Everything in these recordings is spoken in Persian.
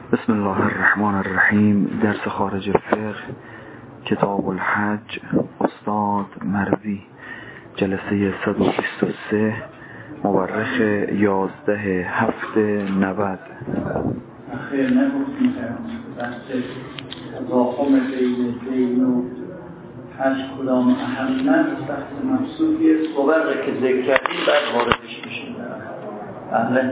بسم الله الرحمن الرحیم. درس خارج فقه، کتاب الحج، استاد مرزی، جلسه 123، مورخ 11/7/90. خیر نگفتیم بحث تضاخم بین دین و حج کدام اهمیت بحث مبسوطیه. صور که ذکر کردیم بعد واردش میشیم. بله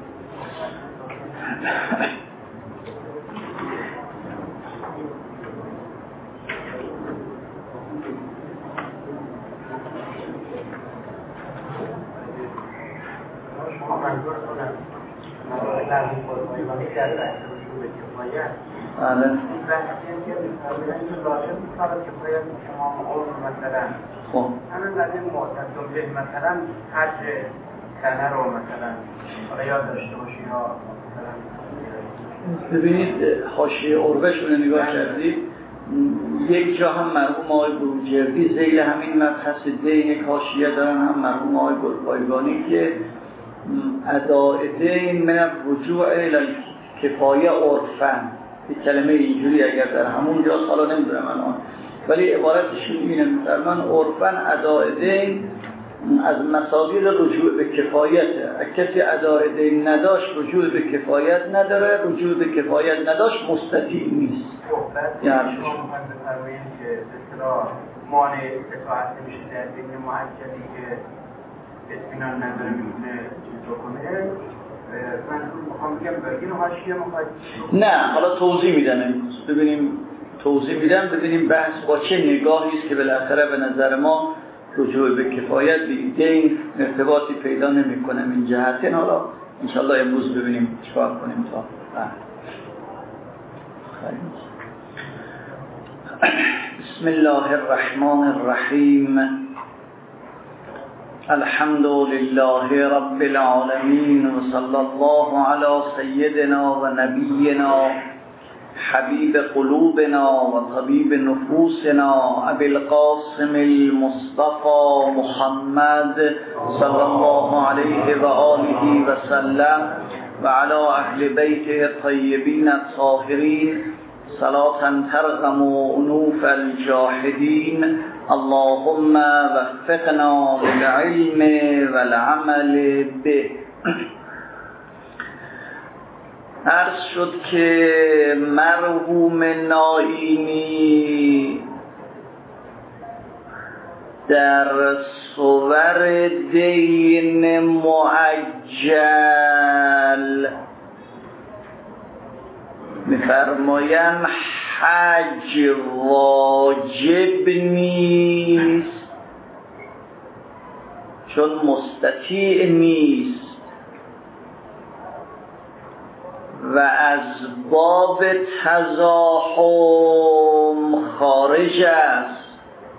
مثلا حج کنه رو مثلا حالا یاد داشته باشی یا ببینید حاشیه عربش رو نگاه کردید، یک جا هم مرحوم آقای بروجردی ذیل همین مبحث دین یک حاشیه دارن، هم مرحوم آقای گلپایگانی که اداء دین من رجوع الی کفایه عرفن، یک کلمه اینجوری اگر در همون جا حالا نمیدونم الان، ولی عبارتشون اینه مثلا عرفن اداء دین از مسابقه رجوع به کفایته. کسی اداء دین نداشت رجوع به کفایت نداره، رجوع به کفایت نداشت مستطیع نیست. یعنی شما مهم بفرمایید که اصطلاح مانع اطاعت نمیشه در دین معجلی که اطمینان نداره میتونه چیز بکنه. من میخوام بگم این حاشیه میخواد نه، حالا توضیح میدم امروز. ببینیم بحث با چه نگاهی است که بالاخره به نظر ما رجوع به کفایت به دین ارتباطی پیدا نمی‌کنه این جهتین. حالا انشالله امروز ببینیم چیکار کنیم تا بسم الله الرحمن الرحیم. الحمد لله رب العالمین و صلی الله علی سیدنا و نبینا حبیب قلوبنا و طبیب نفوسنا ابی القاسم المصطفى محمد صلی الله علیه و آله و سلم و علی اهل بیته الطیبین الطاهرین صلاة ترغم انوف الجاحدین. اللهم وفقنا بالعلم والعمل به. عرض شد که مرحوم نائینی در صور دین معجل می‌فرمایند حج واجب نیست چون مستطیع نیست و از باب تزاحم خارج است.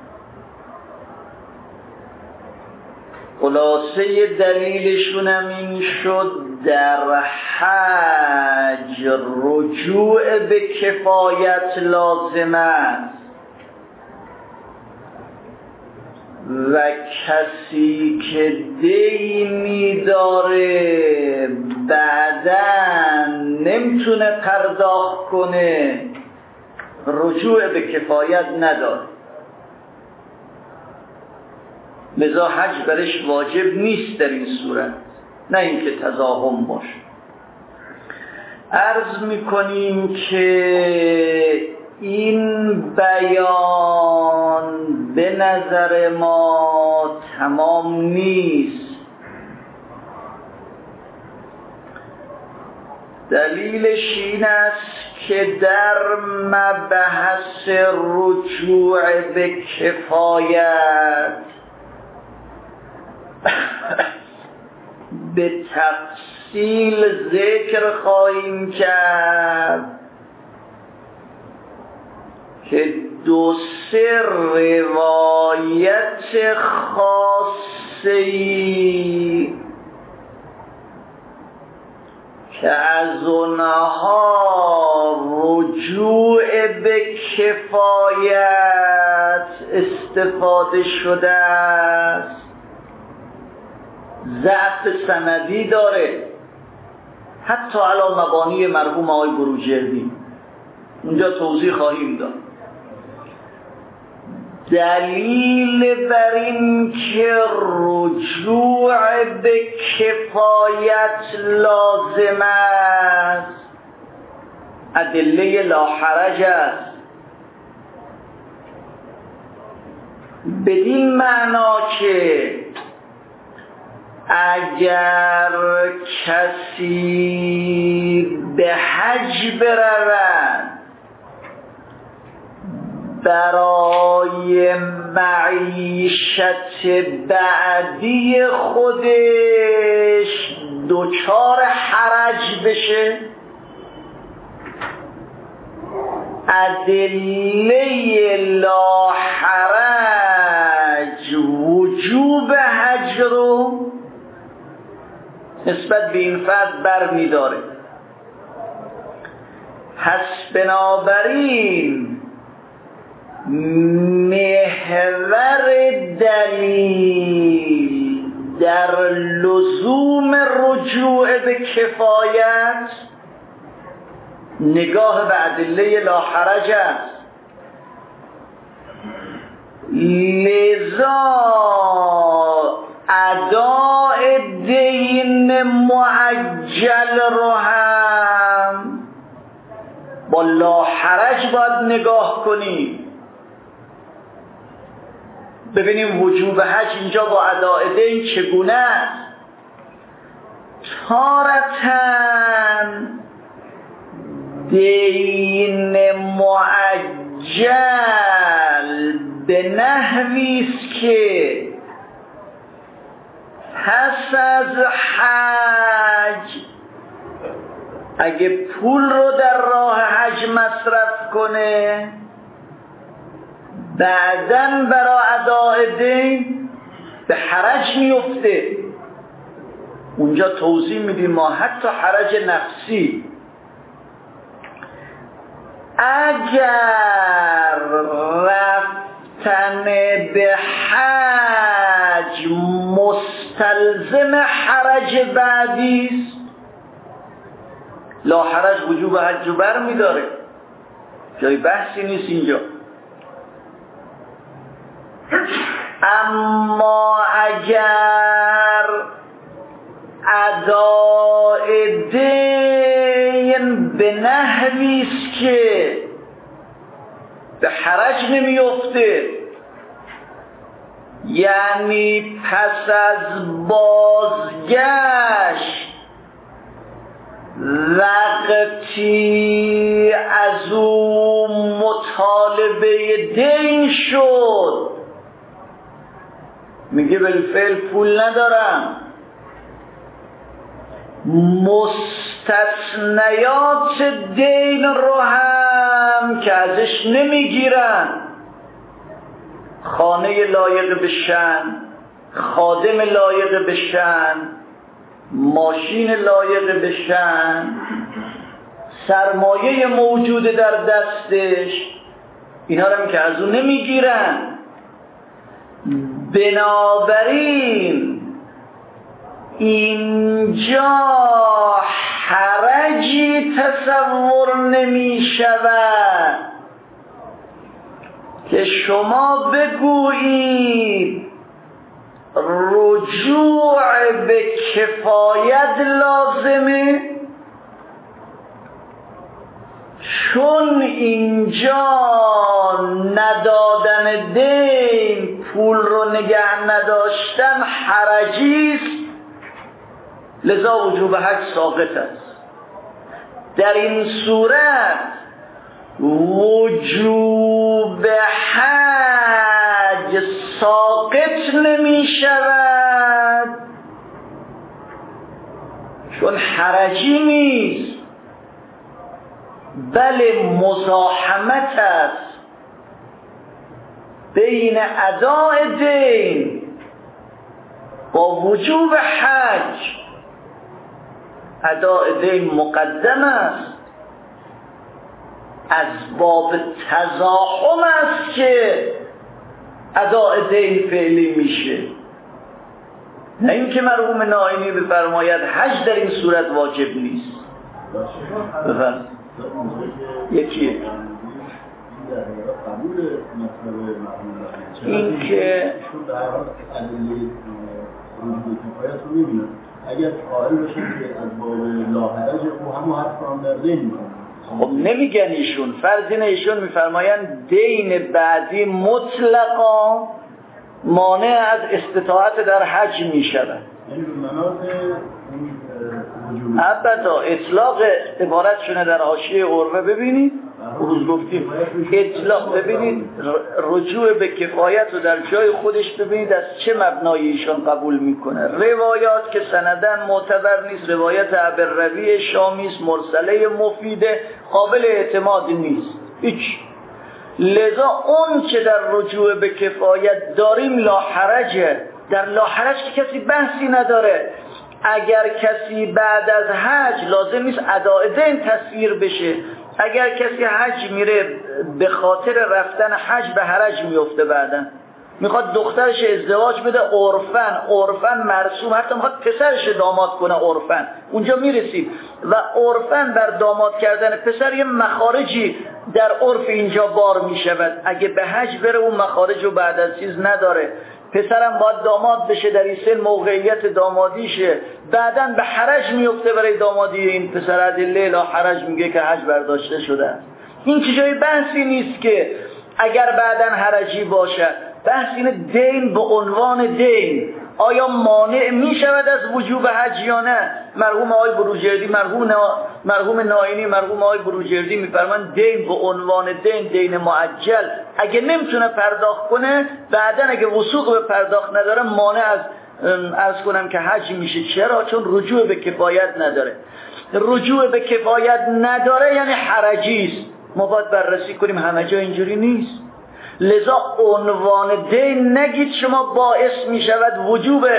خلاصه دلیلشون هم این شد در حج رجوع به کفایت لازم است و کسی که دینی داره بعداً نمیتونه پرداخت کنه رجوع به کفایت نداره، لذا حج برش واجب نیست در این صورت، نه اینکه تزاحم باشه. عرض میکنیم که این بیان به نظر ما تمام نیست. دلیلش این است که در مبحث رجوع به کفایت به تفصیل ذکر خواهیم کرد که 2-3 روایت خاصی که از اونها رجوع به کفایت استفاده شده است ضعف سندی داره. حتی علی مبانی مرحوم آقای بروجردی. اونجا توضیح خواهیم داد. دلیل بر این که رجوع به کفایت لازم است ادله لا حرج است، بدین معنا که اگر کسی به حج برود برای معیشت بعدی خودش دچار حرج بشه، ادله لا حرج وجوب حج رو نسبت به این فرد بر می داره. پس بنابراین محور دلیل در لزوم رجوع به کفایت نگاه به ادله لا حرج است. لذا اداء دین معجل رو هم با لا حرج باید نگاه کنیم. ببینیم وجوب حج اینجا با اداء دین چگونه است. تارتاً دین معجل به نحوی است که پس از حج اگه پول رو در راه حج مصرف کنه بعداً برای اداء دین به حرج میفته. اونجا توضیح میدیم ما حتی حرج نفسی. اگر رفتن به حج مستلزم حرج بعدی است لا حرج وجوب حج بر میداره، جای بحثی نیست اینجا. اما اگر اداء دین به نحوی است که به حرج نمیفته، یعنی پس از بازگشت وقتی از او مطالبه دین شد میگه بالفعل پول ندارم، مستثنیات دین رو هم که ازش نمیگیرن، خانه لایق بشن، خادم لایق بشن، ماشین لایق بشن، سرمایه موجود در دستش، اینا رو هم که از اون نمیگیرن. بنابراین اینجا حرجی تصور نمی شود که شما بگویید رجوع به کفایت لازمه، چون اینجا ندادن دین، پول رو نگه نداشتن حرجی است، لذا وجوب حج ساقط است. در این صورت وجوب حج ساقط نمی شود چون حرجی نیست، بله مزاحمت است بین اداء دین با وجوب حج. اداء دین مقدم است، از باب تزاحم است که اداء دین فعلی میشه، نه اینکه مرحوم نائینی بفرماید حج در این صورت واجب نیست. بفرم یکیه این که اگر قائل بشه که از باب لاحرج او همون حرف رو هم در دین میکنه. خب نمیگن ایشون، فرض اینه ایشون میفرمایند دین بعدی مطلقا مانع از استطاعت در حج میشود. یعنی به مناط ابدا اطلاق عبارتشونه در حاشیه عروه ببینید، روز گفتیم اطلاق ببینید، رجوع به کفایت رو در جای خودش ببینید از چه مبنایی ایشان قبول میکنه. روایات که سندن معتبر نیست، روایت ابرروی شامی است، مرسله مفیده، قابل اعتماد نیست هیچ. لذا اون که در رجوع به کفایت داریم لا حرجه، در لا حرج که کسی بحثی نداره. اگر کسی بعد از حج لازم نیست اداء دین تصویر بشه، اگر کسی حج میره به خاطر رفتن حج به حرج میفته، بعدا میخواد دخترش ازدواج بده عرفن مرسوم، حتی میخواد پسرش داماد کنه عرفن، اونجا میرسید و عرفن بر داماد کردن پسر یه مخارجی در عرف اینجا بار میشود. اگه به حج بره اون مخارج رو بعد از چیز نداره، پسرم باید داماد بشه، در این سن موقعیت دامادیشه، بعدن به حرج میفته برای دامادی این پسر. ادله لا حرج میگه که حج برداشته شده. این که جای بحثی نیست که اگر بعدن حرجی باشد، بحث اینه دین به عنوان دین آیا مانع می شود از وجوب حج یا نه. مرحوم آقای بروجردی، مرحوم ناینی، مرحوم آقای بروجردی میفرمان دین به عنوان دین معجل اگه نمیتونه پرداخت کنه، بعدن اگه وثوق به پرداخت نداره مانع از عرض کنم که حج میشه. چرا؟ چون رجوع به کفایت نداره. رجوع به کفایت نداره یعنی حرجی است. ما باید بررسی کنیم همه جا اینجوری نیست. لذا عنوان دین نگید شما باعث می شود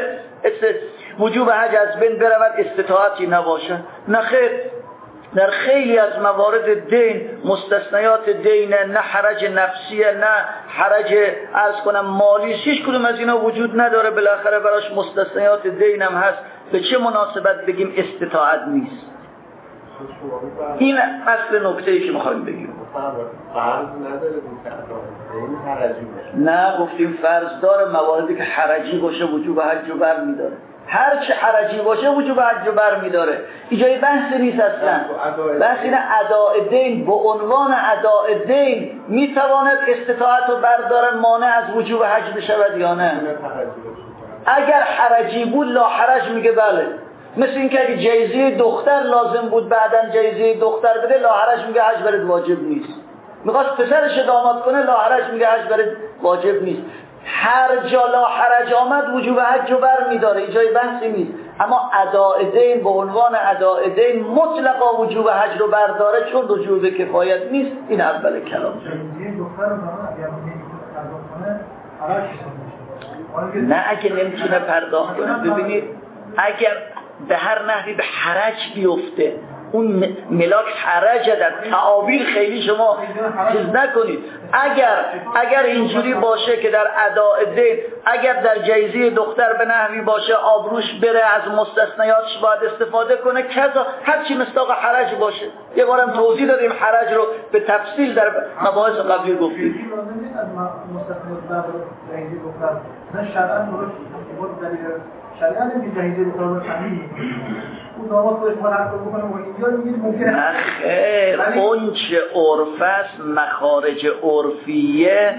وجوب حج از بین برود، استطاعتی نباشه. نه خیر، در خیلی از موارد دین مستثنیات دین، نه حرج نفسیه نه حرج عرض کنم مالی، هیچ کدوم از اینا وجود نداره. بالاخره براش مستثنیات دین هم هست، به چه مناسبت بگیم استطاعت نیست؟ این اصل نکته‌ای که می‌خوایم بگیم. فرض نداره این حرجی باشه. نه گفتیم فرض داره، مواردی که حرجی باشه وجوب حج رو بر می‌داره. هر چه حرجی باشه وجوب حج رو بر می‌داره. اینجای بحث نیست اصلا. بحث اینه اداء دین به عنوان اداء دین می‌تواند استطاعت رو برداره، مانع از وجوب حج بشود یا نه. اگر حرجی بود لا حرج میگه بله. مثل این که اگه جایزه دختر لازم بود بعدن جایزه دختر بده، لا حرج میگه حج برات واجب نیست. میخواست پسرش داماد کنه، لا حرج میگه حج برات واجب نیست. هر جا لا حرج آمد وجوب حج رو بر میداره، اینجای بحثی نیست. اما اداء دین به عنوان اداء دین مطلقا وجوب حج رو برداره، چون رجوع به کفایت نیست. این اول کلام. نه اگه نمیتونه پرداخت کنه، ببینید اگر به هر نحوی به حرج بیفته، اون ملاک حرجه، در تعابیر خیلی شما چیز نکنید. اگر اینجوری باشه که در اداء دین، اگر در جایزه دختر به نحوی باشه آبروش بره، از مستثنیاتش باید استفاده کنه، کذا هرچی مصداق حرج باشه. یه بارم توضیح دادیم حرج رو به تفصیل در مباحث قبلی گفتیم. شریعت نمیگه جهیزه رو طور صحیح اون داماد خودش ما حرف بکنه و اینجا میگید ممکنه خیر اون چه عرف است، مخارج عرفیه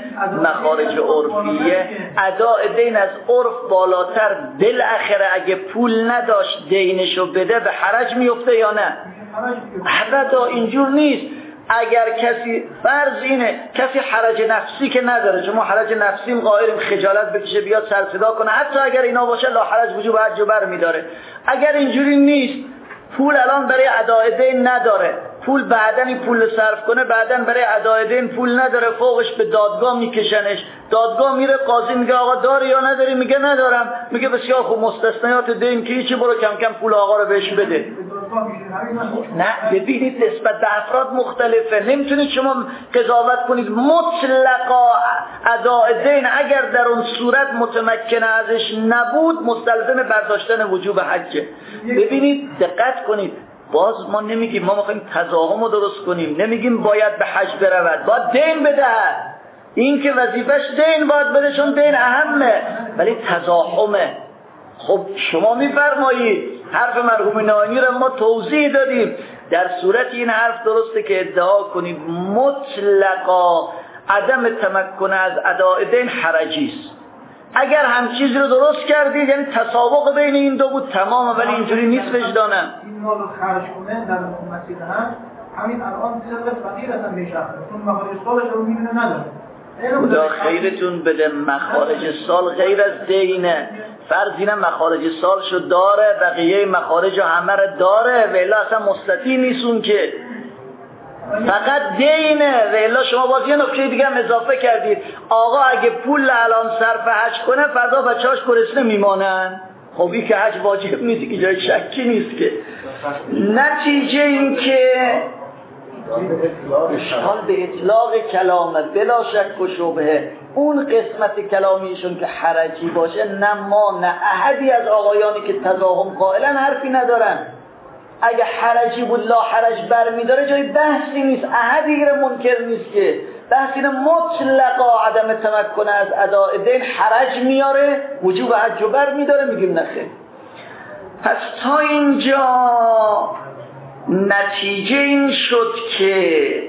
اداء دین از عرف بالاتر. بالاخره اگه پول نداشت دینشو بده به حرج میفته یا نه؟ حرج اینجور نیست. اگر کسی فرض اینه کسی حرج نفسی که نداره، چون ما حرج نفسیم قائلیم خجالت بکشه بیاد سر صدا کنه، حتی اگر اینا باشه لا حرج وجوب حج بر میداره. اگر اینجوری نیست، پول الان برای اداء دین نداره، پول بعدن این پول صرف کنه، بعدن برای اداء دین پول نداره، فوقش به دادگاه میکشنش، دادگاه میره قاضی میگه آقا داری یا نداری؟ میگه ندارم. میگه بسیار خوب، مستثنیات دین که هیچی، برو کم کم پول آقا رو بهش بده. نه ببینید نسبت به افراد مختلفه، نمیتونید شما قضاوت کنید مطلقا اداء دین اگر در اون صورت متمکن ازش نبود مستلزم برداشتن وجوب حجه. ببینید دقت کنید، باز ما نمیگیم ما میخوایم تضاهم رو درست کنیم، نمیگیم باید به حج برود، باید دین بدهد، این که وظیفش دین باید بده چون دین اهمه، ولی تضاهمه. خب شما میفرمایید حرف مرحوم ناینی رو ما توضیح دادیم، در صورت این حرف درسته که ادعا کنید مطلقا عدم تمکن از اداء دین حرجی است. اگر هم چیزی رو درست کردید یعنی تسابق بین این دو بود تمام، ولی اینجوری نیست وجدانم. این مال رو خرج کنه در مسیر هم همین الان طبق فقیر اصلا میشه چون مخارج سالش رو میبینه نداره. خدا خیرتون بده، مخارج سال غیر از دینه. فرض اینه مخارج سالشو داره، بقیه مخارج همه رو داره، ولی اصلا مستطیع نیستون که فقط دینه. ولی شما باز یه نکته دیگه هم اضافه کردید، آقا اگه پول الان صرف حج کنه فردا بچه‌هاش گرسنه میمانن. خب این که حج واجب نیست، که جای شکی نیست که. نتیجه این که اشکال به اطلاق کلامت بلا شک و شبهه، اون قسمت کلامیشون که حرجی باشه نه ما نه احدی از آقایانی که تضاهم قائلن حرفی ندارن. اگه حرجی بود لا حرج برمیداره جای بحثی نیست، احدی منکر نیست که بحث اینه مطلقا عدم تمکن از اداء دین حرج میاره، وجوب حج برمیداره، میگیم نخیر. پس تا اینجا نتیجه این شد که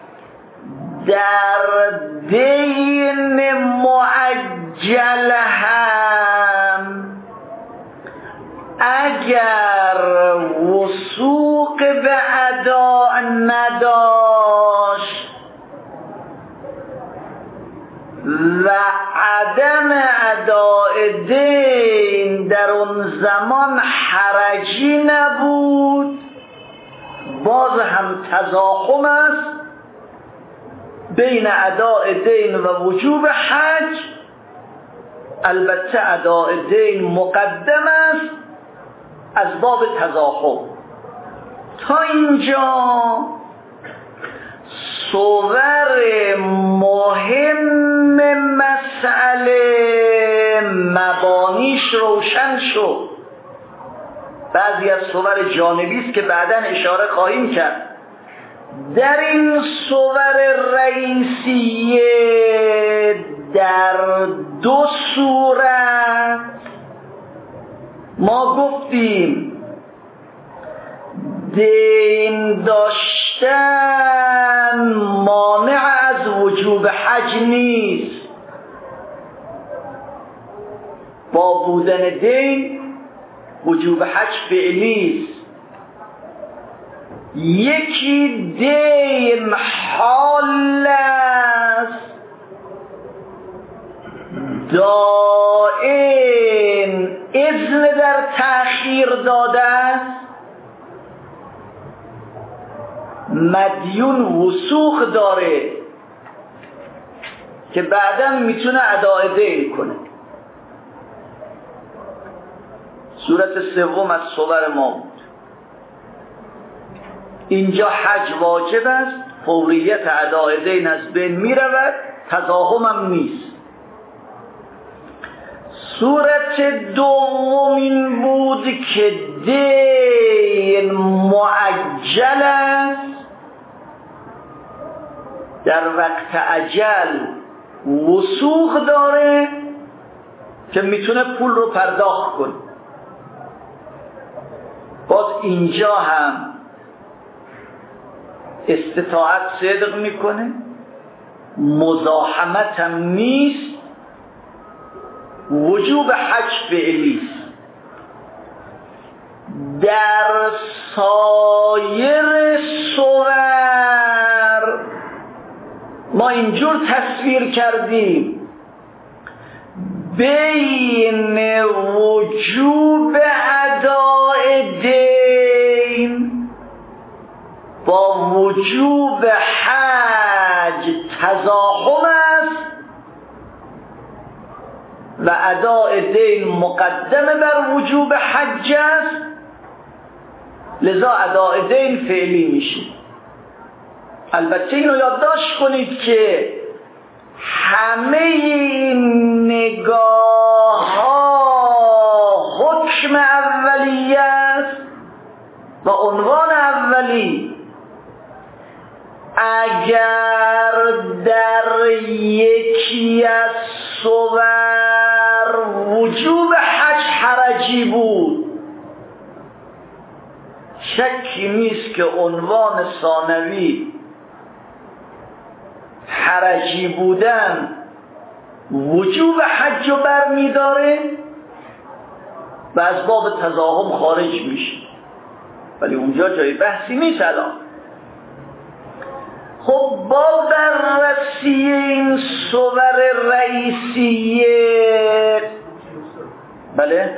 در دین معجل هم اگر وثوق به ادا نداشت و عدم اداء دین در اون زمان حرجی نبود، باز هم تضاهم است بین اداء دین و وجوب حج. البته اداء دین مقدم است از باب تضاهم. تا اینجا صور مهم مسئله مبانیش روشن شد. بعضی از صور جانبی است که بعداً اشاره خواهیم کرد. در این صور رئیسیه در دو صورت ما گفتیم دین داشتن مانع از وجوب حج نیست. با بودن دین وجوب حج فعلی است. یکی دین حال است، دائم اذن در تأخیر داده است، مدیون وثوق داره که بعدا میتونه اداء دین کنه. صورت سوم از صور ما بود. اینجا حج واجب است، فوریت اداء دین از بین میرود، تضاهم هم نیست. صورت دوم این بود که دین معجل است، در وقت اجل وثوق داره که میتونه پول رو پرداخت کنه. باز اینجا هم استطاعت صدق میکنه، مزاحمت هم نیست، وجوب حج فعلی است. در سایر صور ما اینجور تصویر کردیم بین وجوب اداء دین با وجوب حج تضاهم است و اداء دین مقدم بر وجوب حج است، لذا اداء دین فعلی میشه. البته اینو یادداشت کنید که همه این نگاه ها حکم اولیه است و عنوان اولی اگر در یکی از صور وجوب حج حرجی بود، شکی نیست که عنوان ثانوی حرجی بودن وجوب حج رو برمی‌داره و از باب تزاحم خارج میشه، ولی اونجا جای بحثی نیست الان. خب با بررسی این صور رئیسیه، بله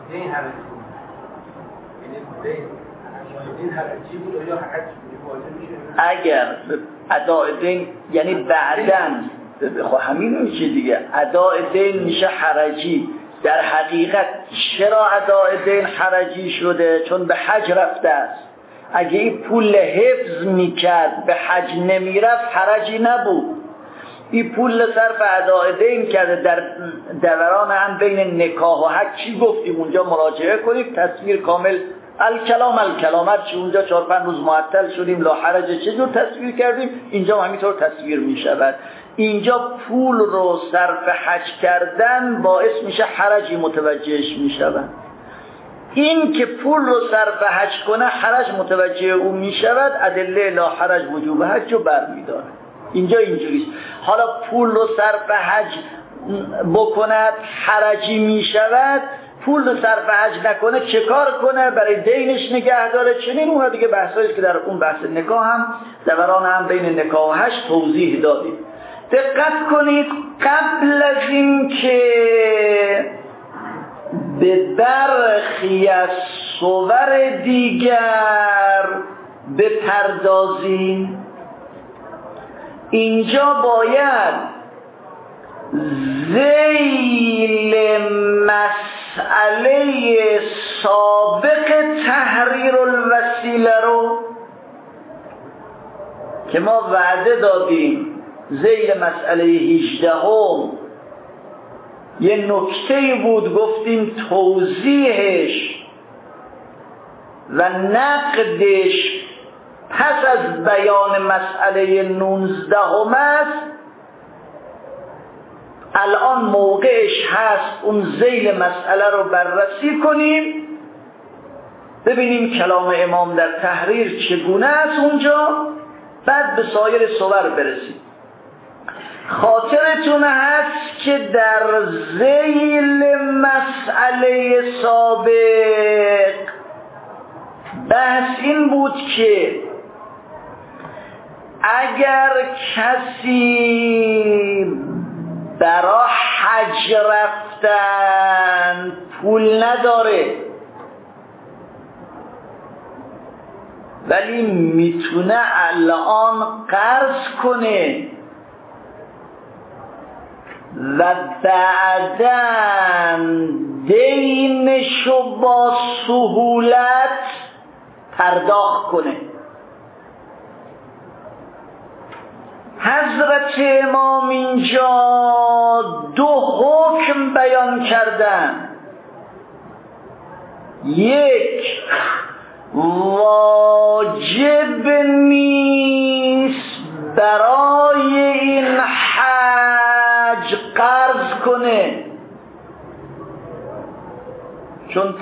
اگر اداء دین یعنی بعدن، خب همین میشه دیگه، اداء دین میشه حرجی. در حقیقت چرا اداء دین حرجی شده؟ چون به حج رفته است. اگه این پول حفظ میکرد به حج نمیرفت حرجی نبود. این پول صرف اداء دین کرده. در دوران هم بین نکاح و حج چی گفتیم اونجا مراجعه کنید، تصویر کامل الکلام چی اونجا 4-5 روز معطل شدیم لا حرج چجور تصویر کردیم، اینجا هم همینطور تصویر میشود. اینجا پول رو صرف حج کردن باعث میشه حرجی متوجهش میشود. این که پول رو صرف حج کنه حرج متوجه او میشود، ادله لا حرج وجوب حج رو برمیداره. اینجا اینجوریست. حالا پول رو صرف حج بکند حرجی میشود، پول رو صرف حج نکنه چه کار کنه؟ برای دینش نگه داره. چنین اون دیگه بحثایی که در اون بحث نکاح هم دوران هم بین نکاح و حج توضیح دادیم. دقت کنید، قبل از این که به برخی از صور دیگر بپردازیم، اینجا باید ذیل مسئله سابق تحریر الوسیله رو که ما وعده دادیم ذیل مسئله 18 یه نکته بود، گفتیم توضیحش و نقدش پس از بیان مسئله 19 است. الان موقعش هست اون ذیل مسئله رو بررسی کنیم، ببینیم کلام امام در تحریر چگونه است اونجا، بعد به سایر صور برسیم. خاطرتون هست که در ذیل مسئله سابق بحث این بود که اگر کسی برای حج رفتن پول نداره ولی میتونه الان قرض کنه و بعداً دینشو با سهولت پرداخت کنه. حضرت امام اینجا 2 حکم بیان کردن. یک، واجب نیست برای این حج قرض کنه، چون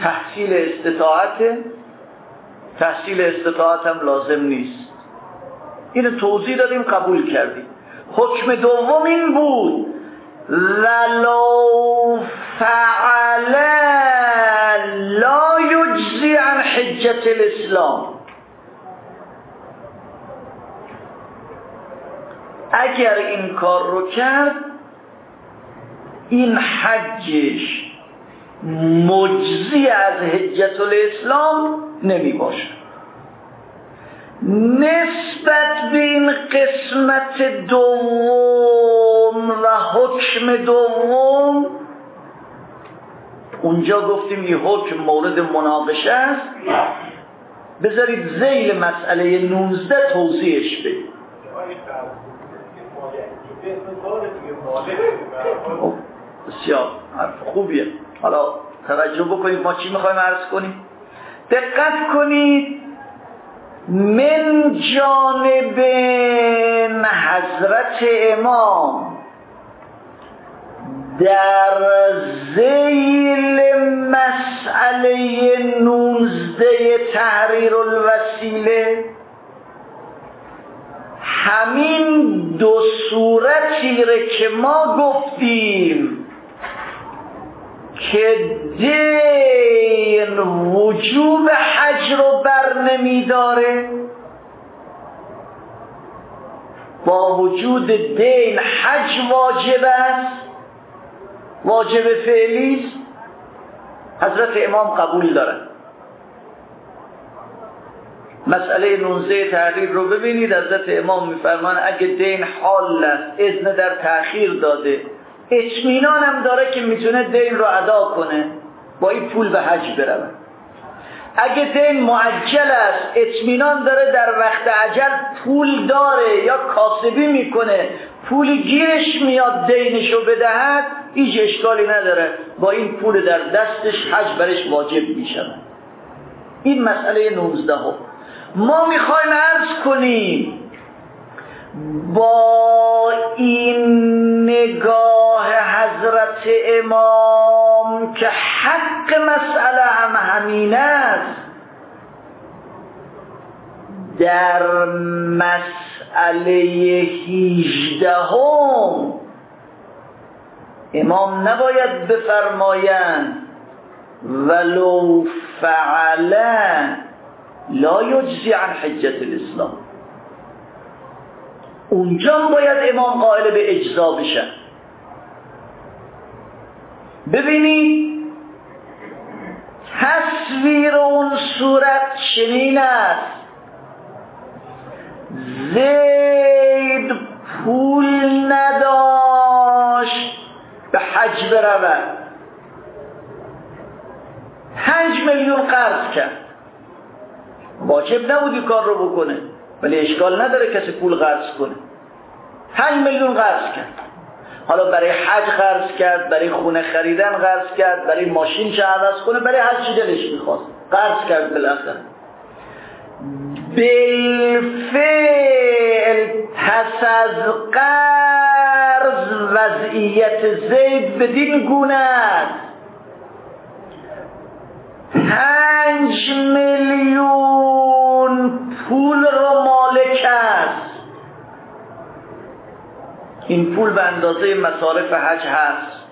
تحصیل استطاعت هم لازم نیست. اینو توضیح دادیم، قبول کردیم. حکم دوم این بود ولو فعل لا یجزی عن حجة الاسلام. اگر این کار رو کرد این حجش مجزی از حجة الاسلام نمی باشد. نسبت به این قسمت دوم و حکم دوم اونجا گفتیم این حکم مورد مناقشه است، بذارید ذیل مسئله 19 توضیحش بدیم. بسیار حرف خوبیه. حالا توجه بکنید ما چی میخوایم عرض کنیم. دقت کنید، من جانب حضرت امام در ذیل مسئله 19 تحریر الوسیله همین دو صورتی رو که ما گفتیم که دین وجوب حج رو بر نمیداره، با وجود دین حج واجب است، واجب فعلی است، حضرت امام قبول دارن. مسئله 19 تحریر رو ببینید، حضرت امام میفرمان اگه دین حال است، اذن در تأخیر داده، اطمینان هم داره که میتونه دین رو ادا کنه، با این پول به حج بره. اگه دین معجل است، اطمینان داره در وقت اجل پول داره یا کاسبی میکنه، پولی گیرش میاد دینشو بدهد، هیچ اشکالی نداره، با این پول در دستش حج برش واجب میشه. این مسئله 19 ما میخوایم عرض کنیم با این نگاه حضرت امام که حق مسئله هم همین است، در مسئله 18 امام نباید بفرمایند ولو فعلا لا یجزی عن حجت الاسلام. اونجا باید امام قائل به اجزا بشن. ببینید تصویر اون صورت چنین است: زید پول نداشت به حج برود، 5 میلیون قرض کرد. واجب نبودی کار رو بکنه، ولی اشکال نداره کسی پول قرض کنه. 5 میلیون قرض کرد. حالا برای حج قرض کرد، برای خونه خریدن قرض کرد، برای ماشین چه عوض کنه، برای هر چی دلش میخواست قرض کرد. بالاخره بالفعل پس از قرض وضعیت زید بدین گونه است: 5 میلیون پول را مالک است. این پول به اندازه مصارف حج هست.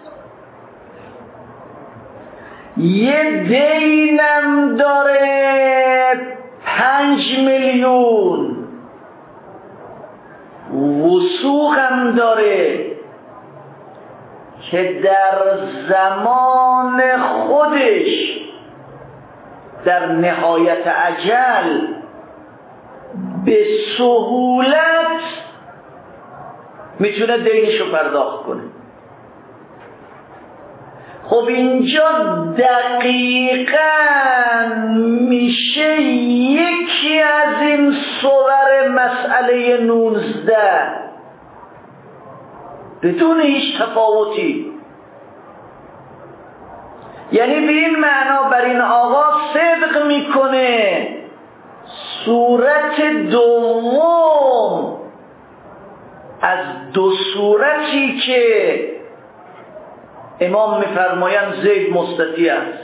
یه دینم داره 5 میلیون، وثوق هم داره که در زمان خودش در نهایت اجل به سهولت میتونه دینشو پرداخت کنه. خب اینجا دقیقاً میشه یکی از این صور مسئله 19 بدون هیچ تفاوتی. یعنی به این معنا بر این آقا صدق میکنه صورت دوم از دو صورتی که امام میفرمایند زید مستطیع است.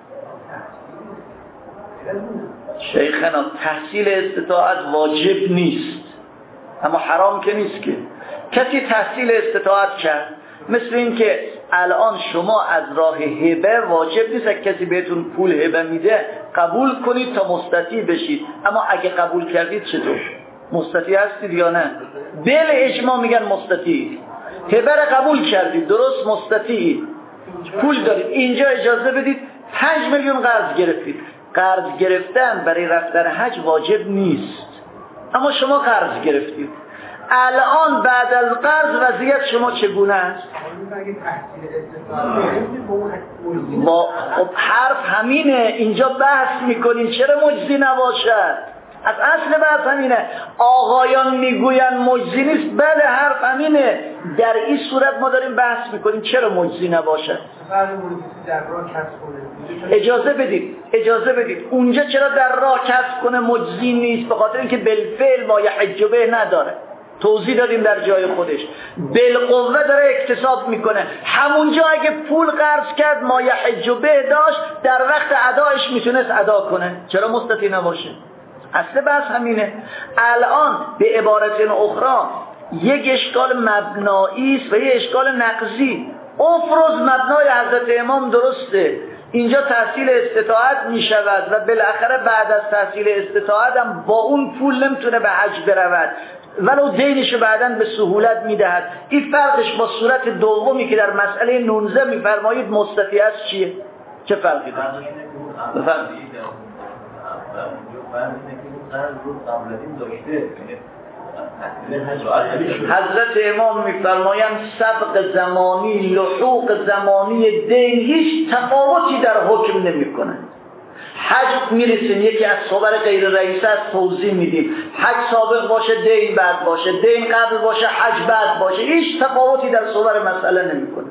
شیخنا تحصیل استطاعت واجب نیست، اما حرام که نیست. که کسی تحصیل استطاعت کرد، مثل این که الان شما از راه هبه واجب نیست کسی بهتون پول هبه میده قبول کنید تا مستطیع بشید، اما اگه قبول کردید چطور؟ مستطیع هستید یا نه؟ بل اجماع میگن مستطیع. هبه را قبول کردید، درست مستطیع، پول دارید، اینجا اجازه بدید 5 میلیون قرض گرفتید. قرض گرفتن برای رفتن حج واجب نیست، اما شما قرض گرفتید. الان بعد از قرض وضعیت شما چگونه است؟ خب حرف همینه، اینجا بحث میکنیم چرا مجزی نباشد. از اصل بحث همینه. آقایان میگوین مجزی نیست، بله حرف همینه. در این صورت ما داریم بحث میکنیم چرا مجزی نباشد. فرض موردی در راه کسب کنه. اجازه بدید اونجا چرا در راه کسب کنه مجزی نیست؟ به خاطر اینکه بالفعل ما یحج به نداره. توضیح دادیم در جای خودش. بالقوه داره اکتساب میکنه. همونجا اگه پول قرض کرد ما یحج به داشت، در وقت ادایش میتونست ادا کنه. چرا مستطیع نباشه؟ اصل بحث همینه. الان به عبارت اخرى یک اشکال مبنایی است و یک اشکال نقضی. افرض مبنای حضرت امام درسته، اینجا تحصیل استطاعت می شود و بالاخره بعد از تحصیل استطاعت هم با اون پول نمیتونه به حج برود ولو دینشو بعداً به سهولت می دهد. این فرقش با صورت دومی که در مسئله 19 می فرمایید مستطیع است چیه؟ چه فرقی داره؟ بفرمایید. حضرت امام میفرمایند سبق زمانی، لحوق زمانی دین هیچ تفاوتی در حکم نمیکنه. حج میرسیم یکی از صور غیر رئیسه از توضیح میدیم، حج سابق باشه دین بعد باشه، دین قبل باشه حج بعد باشه، هیچ تفاوتی در صور مسئله نمیکنه.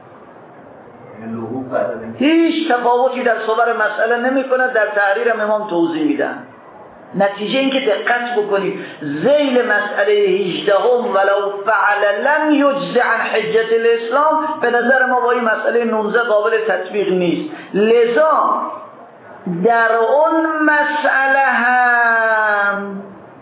هیچ تفاوتی در صور مسئله نمیکنه. در تحریر امام توضیح میدن. نتیجه این که دقت بکنید ذیل مسئله 18 ولو فعل لم یجز عن حجت الاسلام به نظر ما با این مسئله 19 قابل تطبیق نیست. لذا در اون مسئله هم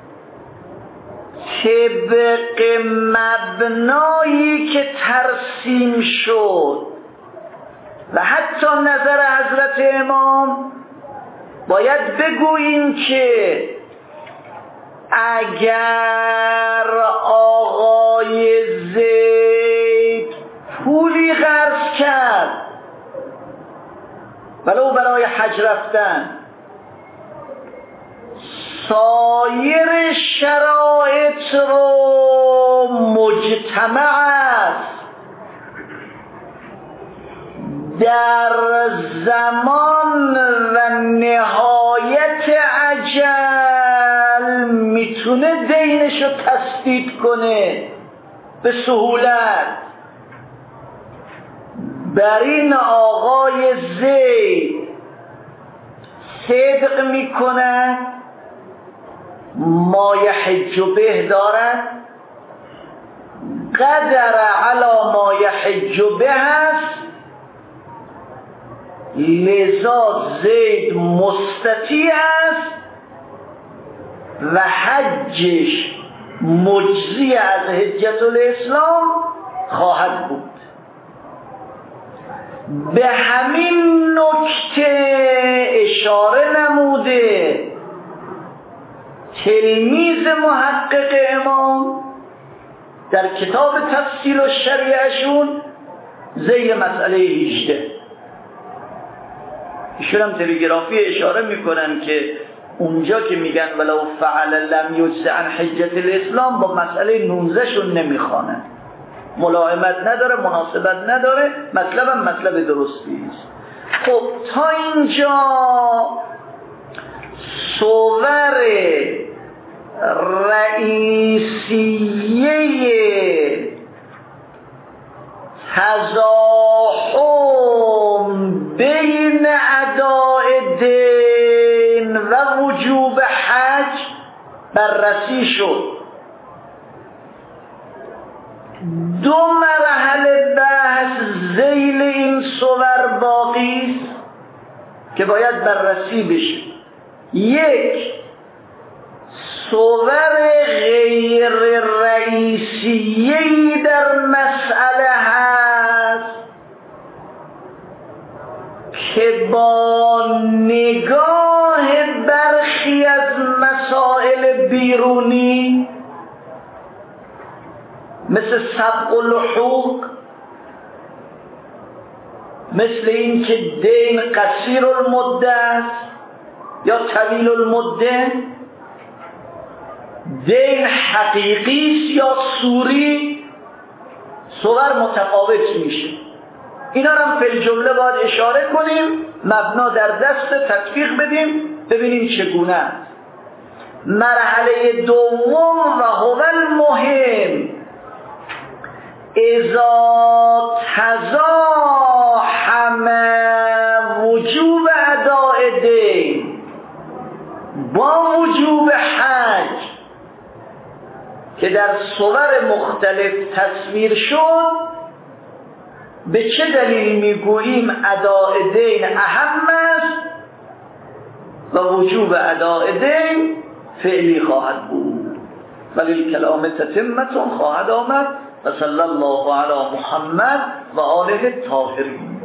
طبق مبنایی که ترسیم شد و حتی نظر حضرت امام باید بگوییم که اگر آقای زید پولی قرض کرد ولو برای حج رفتن، سایر شرایط رو مجتمع است، در زمان و نهایت اجل میتونه دینشو تسدید کنه به سهولت. بر این آقای زید صدق میکنه، ما یحج به دارد، قدر علی ما یحج به است، لذا زید مستطیع است و حجش مجزی از حجت الاسلام خواهد بود. به همین نکته اشاره نموده تلمیذ محقق امام در کتاب تفصیل الشریعهشون ذیل مسئله 18. ایشون هم تلگرافی اشاره میکنن که اونجا که میگن ولو فعل لم یجز عن حجت الاسلام با مسئله 19 شون نمیخوانن، ملائمت نداره، مناسبت نداره، مطلب هم مطلب درستی است. خب تا اینجا صور رئیسیه تزاحم بین اداء دین و وجوب حج بررسی شد. دو مرحله بحث ذیل این صور باقی است که باید بررسی بشه. یک، صور غیر رئیسیه‌ای در مسئله هست که با نگاه برخی از مسائل بیرونی مثل سبق الحقوق، مثل این که دین قصیر المده است یا طویل المده، دین حقیقی است یا صوری، صور متفاوت میشه. اینا رو هم فی الجمله باید اشاره کنیم، مبنا در دست تطبیق بدیم، ببینیم چگونه است. مرحله دوم و هو المهم اذا تزاحم وجوب اداء دین با وجوب حج که در صور مختلف تصویر شد، به چه دلیل میگوییم اداء دین اهم است و وجوب اداء دین فعلی خواهد بود، ولی الکلام تتمتون خواهد آمد. و صلی الله علی محمد و آله الطاهرین.